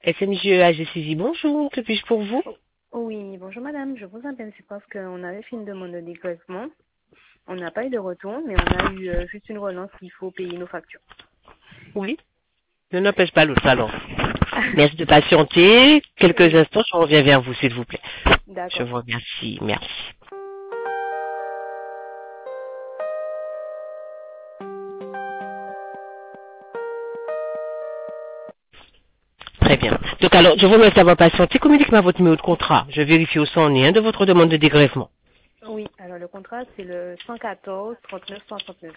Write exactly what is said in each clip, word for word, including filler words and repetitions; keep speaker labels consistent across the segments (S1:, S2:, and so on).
S1: S M J A G C J, bonjour, que puis-je pour vous?
S2: Oh, oui, bonjour madame, je vous appelle, c'est parce qu'on avait fait une demande de dégrèvement. On n'a pas eu de retour, mais on a eu euh, juste une relance qu'il faut payer nos factures.
S1: Oui. Ne n'empêche pas l'autre alors. Merci de patienter. Quelques
S2: Oui,
S1: instants, je reviens vers vous, s'il vous plaît. Je
S2: d'accord.
S1: vous remercie. Merci. Très bien. Donc alors, je vous remercie d'avoir patienté. Communiquez-moi votre numéro de contrat. Je vérifie au son lien de votre demande de dégrèvement.
S2: Oui, alors le contrat, c'est le cent quatorze trente-neuf soixante-neuf.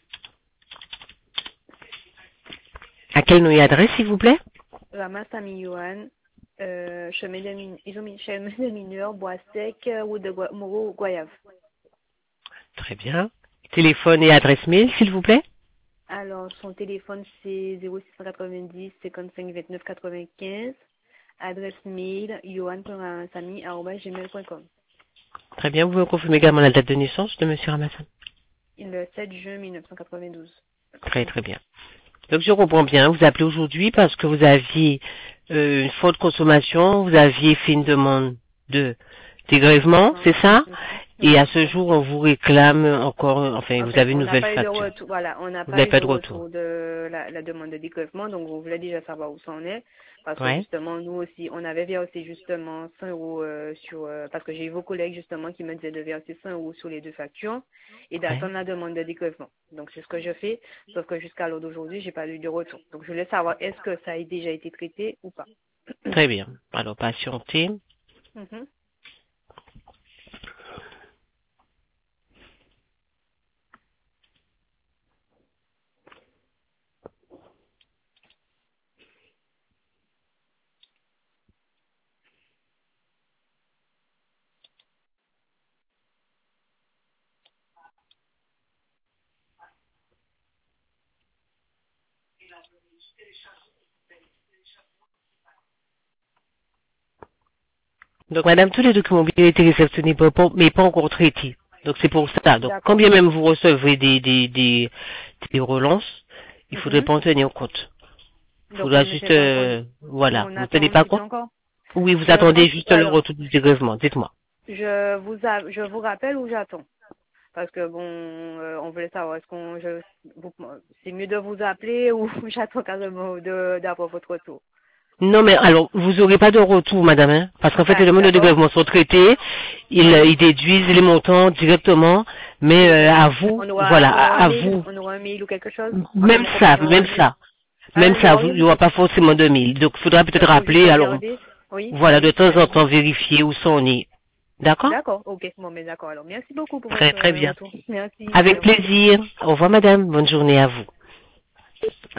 S1: À quel nom et adresse, s'il vous plaît?
S2: Rama Sami Yohan, euh, chemin de Min- ils ont mis chemin de mineur, bois sec, euh, route de Gua- Moreau, Goyave.
S1: Très bien. Téléphone et adresse mail, s'il vous plaît?
S2: Alors, son téléphone, c'est zéro six cent quatre-vingt-dix cinquante-cinq vingt-neuf quatre-vingt-quinze. Adresse mail, yohan.sami arobase gmail point com.
S1: Très bien. Vous pouvez me confirmer également la date de naissance de Monsieur Ramassan?
S2: Le sept juin mille neuf cent quatre-vingt-douze.
S1: Très très bien. Donc je comprends bien, vous appelez aujourd'hui parce que vous aviez euh, une faute de consommation, vous aviez fait une demande de dégrèvement,
S2: Dégrèvement.
S1: c'est ça?
S2: Mhm.
S1: Et
S2: Oui,
S1: à
S2: c'est
S1: ce
S2: ça.
S1: jour, on vous réclame encore, enfin, vous
S2: Enfin,
S1: avez une
S2: on n'a
S1: nouvelle
S2: pas eu de
S1: facture.
S2: retour, voilà, on n'a
S1: Vous
S2: pas
S1: n'avez
S2: eu
S1: pas
S2: de
S1: de retour.
S2: retour de la, la demande de dégrèvement, donc on voulait déjà savoir où ça en est, parce que
S1: Ouais,
S2: justement, nous aussi, on avait versé justement cent euros euh, sur, euh, parce que j'ai eu vos collègues justement qui me disaient de verser cent euros sur les deux factures et
S1: ouais.
S2: d'attendre la demande de dégrèvement. Donc c'est ce que je fais, sauf que jusqu'à l'heure d'aujourd'hui, j'ai pas eu de retour. Donc je voulais savoir est-ce que ça a déjà été traité ou pas.
S1: Très bien. Alors, patientez.
S2: Mhm.
S1: Donc, madame, tous les documents ont bien été réceptionnés, mais pas mais pas encore traités. Donc, c'est pour ça. Donc, quand
S2: D'accord.
S1: bien même vous recevez des, des, des, des relances, il faudrait
S2: Mhm.
S1: pas en tenir compte. Il
S2: Donc
S1: faudra
S2: on ne
S1: juste,
S2: fait pas encore,
S1: euh, voilà.
S2: on
S1: Vous ne tenez
S2: attend un
S1: pas
S2: petit peu
S1: compte?
S2: encore.
S1: Oui, vous
S2: Je
S1: attendez
S2: pense,
S1: juste le
S2: alors,
S1: retour du dégrèvement. Dites-moi.
S2: je vous, a- je vous rappelle ou j'attends. Parce que bon, euh, on voulait savoir, est-ce qu'on, je, vous- c'est mieux de vous appeler ou j'attends carrément de, d'avoir votre retour.
S1: Non, mais alors, vous n'aurez pas de retour, madame, hein, parce qu'en fait, les
S2: Ah,
S1: demandes de
S2: d'accord.
S1: dégrèvement sont traitées, ils, euh,
S2: Oui,
S1: ils déduisent les montants directement, mais
S2: c'est
S1: euh,
S2: ça.
S1: à vous,
S2: On aura,
S1: voilà,
S2: on aura un
S1: à, à
S2: mail,
S1: vous,
S2: on aura un mail ou quelque chose. Enfin,
S1: même
S2: mon
S1: ça,
S2: compagnon aura
S1: même
S2: un mail.
S1: ça, même
S2: Ah, il
S1: ça,
S2: aura
S1: vous-
S2: un
S1: il n'y aura
S2: mail.
S1: pas forcément de mille. Donc, il faudra peut-être
S2: Donc, faut juste
S1: rappeler, alors,
S2: regarder. Oui,
S1: voilà, de
S2: oui,
S1: temps en temps,
S2: allez-y.
S1: vérifier où sont est. D'accord?
S2: D'accord, ok. Bon, mais d'accord. Alors, merci beaucoup pour
S1: Très,
S2: votre
S1: très
S2: euh,
S1: bien.
S2: retour. Merci. Au
S1: Avec
S2: revoir.
S1: plaisir. Au revoir, madame. Bonne journée à vous.